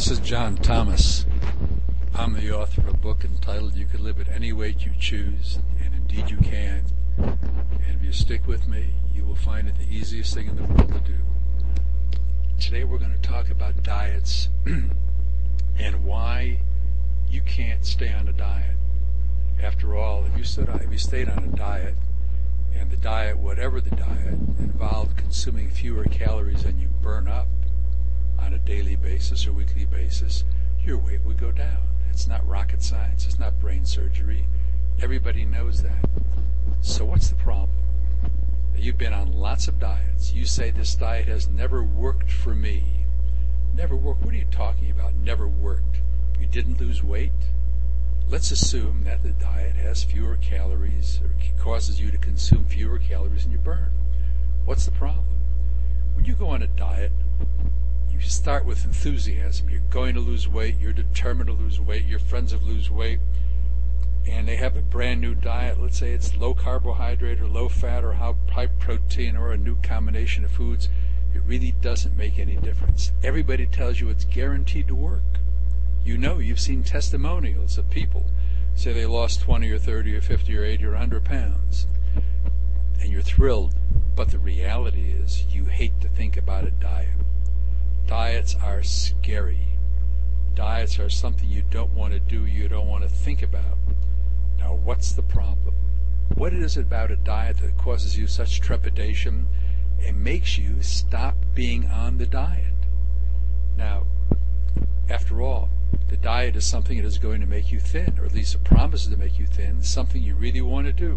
This is John Thomas. I'm the author of a book entitled You Can Live It Any Way You Choose, and indeed you can. And if you stick with me, you will find it the easiest thing in the world to do. Today we're going to talk about diets and why you can't stay on a diet. After all, if you stayed on a diet, and the diet, whatever the diet, involved consuming fewer calories than you burn up on a daily basis or weekly basis, your weight would go down. It's not rocket science. It's not brain surgery. Everybody knows that. So what's the problem? You've been on lots of diets. You say this diet has never worked for me. Never worked? What are you talking about? Never worked. You didn't lose weight? Let's assume that the diet has fewer calories or causes you to consume fewer calories than you burn. What's the problem? When you go on a diet, you start with enthusiasm. You're going to lose weight. You're determined to lose weight. Your friends have lose weight. And they have a brand new diet. Let's say it's low carbohydrate or low fat or high protein or a new combination of foods. It really doesn't make any difference. Everybody tells you it's guaranteed to work. You know, you've seen testimonials of people say they lost 20 or 30 or 50 or 80 or 100 pounds. And you're thrilled. But the reality is you hate to think about a diet. Diets are scary. Diets are something you don't want to do, you don't want to think about. Now, what's the problem? What is it about a diet that causes you such trepidation and makes you stop being on the diet? Now, after all, the diet is something that is going to make you thin, or at least it promises to make you thin, something you really want to do.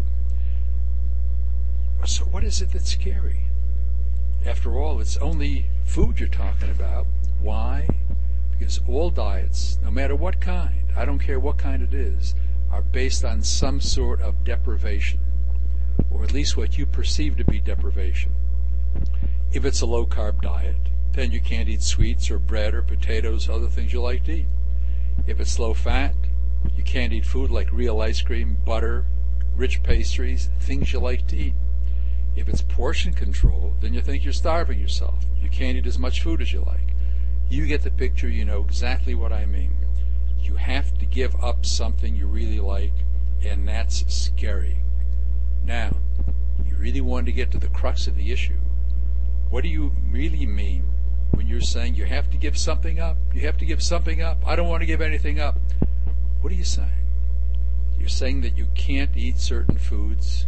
So what is it that's scary? After all, it's only food you're talking about. Why? Because all diets, no matter what kind, I don't care what kind it is, are based on some sort of deprivation, or at least what you perceive to be deprivation. If it's a low-carb diet, then you can't eat sweets or bread or potatoes, other things you like to eat. If it's low-fat, you can't eat food like real ice cream, butter, rich pastries, things you like to eat. If it's portion control, then you think you're starving yourself. You can't eat as much food as you like. You get the picture, you know exactly what I mean. You have to give up something you really like, and that's scary. Now, you really want to get to the crux of the issue. What do you really mean when you're saying you have to give something up? You have to give something up. I don't want to give anything up. What are you saying? You're saying that you can't eat certain foods,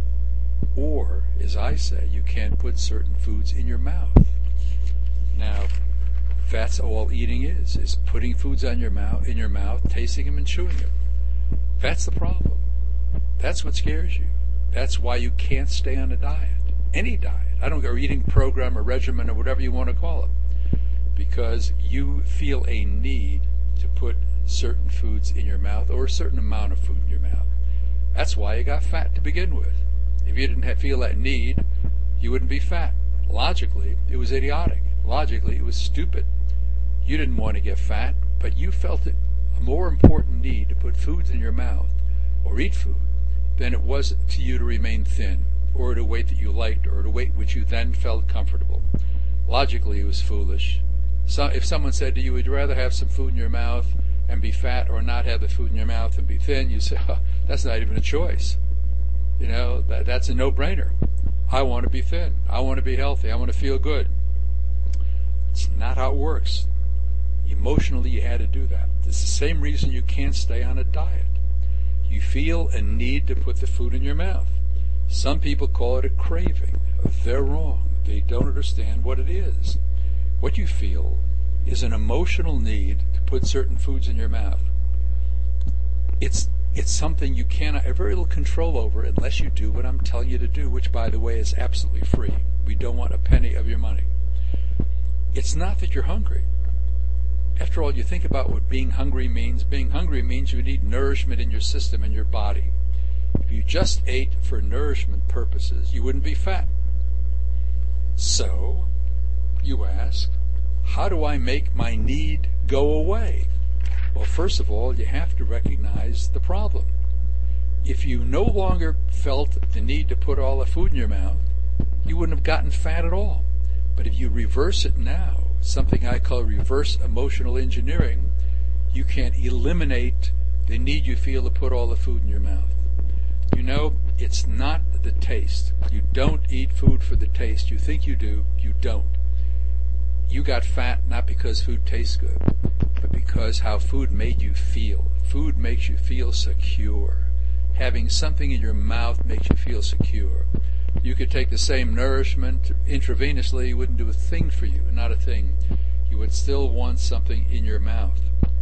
or, as I say, you can't put certain foods in your mouth. Now, that's all eating is putting foods in your mouth, tasting them and chewing them. That's the problem. That's what scares you. That's why you can't stay on a diet. Any diet. I don't care, eating program or regimen or whatever you want to call it. Because you feel a need to put certain foods in your mouth or a certain amount of food in your mouth. That's why you got fat to begin with. If you didn't feel that need, you wouldn't be fat. Logically, it was idiotic. Logically, it was stupid. You didn't want to get fat, but you felt it a more important need to put foods in your mouth or eat food than it was to you to remain thin or at a weight that you liked or at a weight which you then felt comfortable. Logically, it was foolish. So if someone said to you, would you rather have some food in your mouth and be fat or not have the food in your mouth and be thin, you say, oh, that's not even a choice. You know, that's a no-brainer. I want to be thin. I want to be healthy. I want to feel good. It's not how it works. Emotionally, you had to do that. It's the same reason you can't stay on a diet. You feel a need to put the food in your mouth. Some people call it a craving. They're wrong. They don't understand what it is. What you feel is an emotional need to put certain foods in your mouth. It's something you cannot have very little control over unless you do what I'm telling you to do, which, by the way, is absolutely free. We don't want a penny of your money. It's not that you're hungry. After all, you think about what being hungry means. Being hungry means you need nourishment in your system and your body. If you just ate for nourishment purposes, you wouldn't be fat. So, you ask, how do I make my need go away? Well, first of all, you have to recognize the problem. If you no longer felt the need to put all the food in your mouth, you wouldn't have gotten fat at all. But if you reverse it now, something I call reverse emotional engineering, you can eliminate the need you feel to put all the food in your mouth. You know, it's not the taste. You don't eat food for the taste. You think you do, you don't. You got fat not because food tastes good, but because how food made you feel. Food makes you feel secure. Having something in your mouth makes you feel secure. You could take the same nourishment intravenously, it wouldn't do a thing for you, not a thing. You would still want something in your mouth.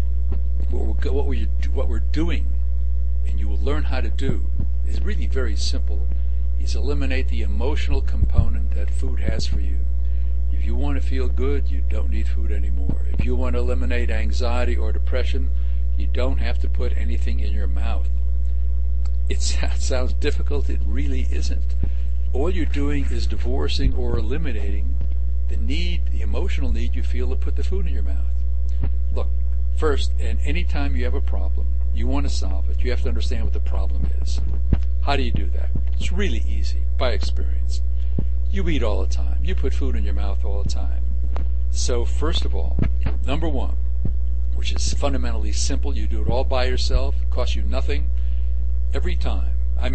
What we're doing, and you will learn how to do, is really very simple, is eliminate the emotional component that food has for you. If you want to feel good, you don't need food anymore. If you want to eliminate anxiety or depression, you don't have to put anything in your mouth. It sounds difficult, it really isn't. All you're doing is divorcing or eliminating the emotional need you feel to put the food in your mouth. Look, first, and any time you have a problem, you want to solve it, you have to understand what the problem is. How do you do that? It's really easy, by experience. You eat all the time. You put food in your mouth all the time. So first of all, number one, which is fundamentally simple, you do it all by yourself, it costs you nothing, every time,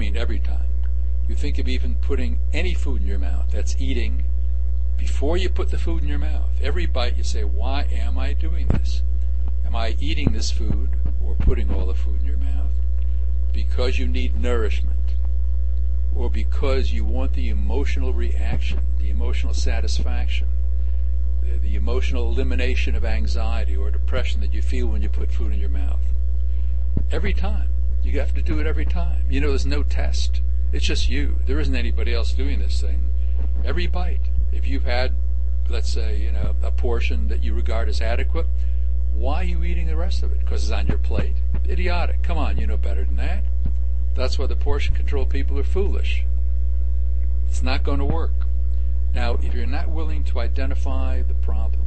you think of even putting any food in your mouth, that's eating, before you put the food in your mouth, every bite you say, why am I doing this? Am I eating this food or putting all the food in your mouth because you need nourishment or because you want the emotional reaction, the emotional satisfaction, the emotional elimination of anxiety or depression that you feel when you put food in your mouth? Every time. You have to do it every time. You know, there's no test. It's just you. There isn't anybody else doing this thing. Every bite. If you've had, let's say, a portion that you regard as adequate, why are you eating the rest of it? Because it's on your plate? Idiotic. Come on, you know better than that. That's why the portion control people are foolish. It's not going to work. Now, if you're not willing to identify the problem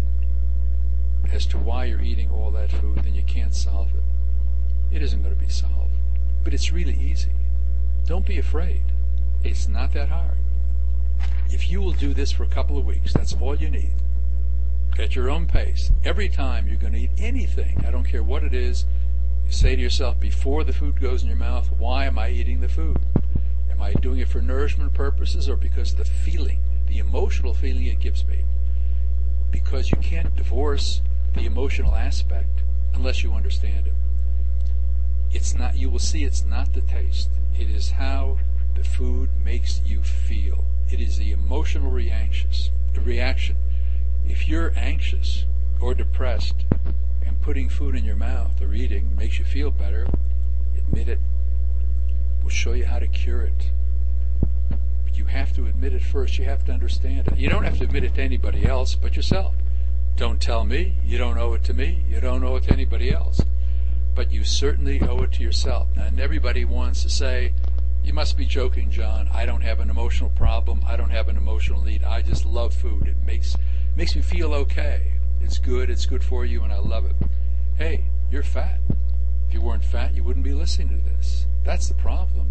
as to why you're eating all that food, then you can't solve it. It isn't going to be solved. But it's really easy. Don't be afraid. It's not that hard. If you will do this for a couple of weeks, that's all you need. At your own pace. Every time you're going to eat anything, I don't care what it is, you say to yourself before the food goes in your mouth, why am I eating the food? Am I doing it for nourishment purposes or because of the feeling, the emotional feeling it gives me? Because you can't divorce the emotional aspect unless you understand it. You will see it's not the taste. It is how the food makes you feel. It is the emotional reaction. If you're anxious or depressed and putting food in your mouth or eating makes you feel better, admit it. We'll show you how to cure it. But you have to admit it first. You have to understand it. You don't have to admit it to anybody else but yourself. Don't tell me. You don't owe it to me. You don't owe it to anybody else. But you certainly owe it to yourself. And everybody wants to say, you must be joking, John. I don't have an emotional problem. I don't have an emotional need. I just love food. It makes me feel okay. It's good for you, and I love it. Hey, you're fat. If you weren't fat, you wouldn't be listening to this. That's the problem.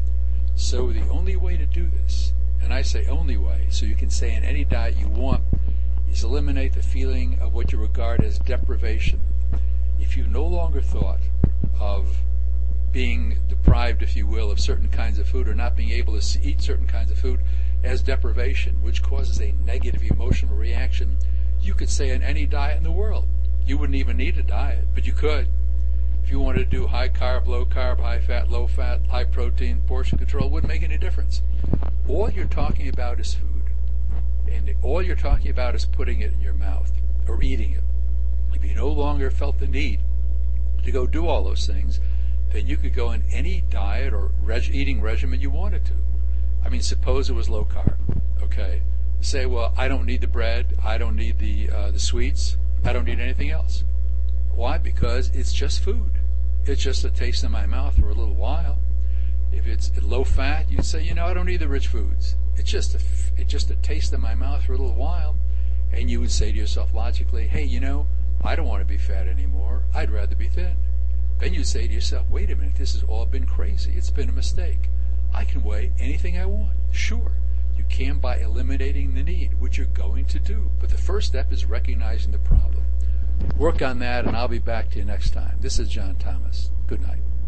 So the only way to do this, and I say only way, so you can say in any diet you want, is eliminate the feeling of what you regard as deprivation. If you no longer thought of being deprived, if you will, of certain kinds of food or not being able to eat certain kinds of food as deprivation, which causes a negative emotional reaction, you could say in any diet in the world. You wouldn't even need a diet, but you could. If you wanted to do high carb, low carb, high fat, low fat, high protein, portion control, it wouldn't make any difference. All you're talking about is food. And all you're talking about is putting it in your mouth or eating it. If you no longer felt the need to go do all those things, then you could go in any diet or eating regimen you wanted to. I mean, suppose it was low carb. Okay. Say, well, I don't need the bread. I don't need the sweets. I don't need anything else. Why? Because it's just food. It's just a taste in my mouth for a little while. If it's low fat, you'd say, I don't need the rich foods. It's just a taste in my mouth for a little while. And you would say to yourself logically, hey, I don't want to be fat anymore. I'd rather be thin. Then you say to yourself, wait a minute, this has all been crazy. It's been a mistake. I can weigh anything I want. Sure. You You can by eliminating the need, which you're going to do. But the first step is recognizing the problem. Work on that, and I'll be back to you next time. This is John Thomas. Good night.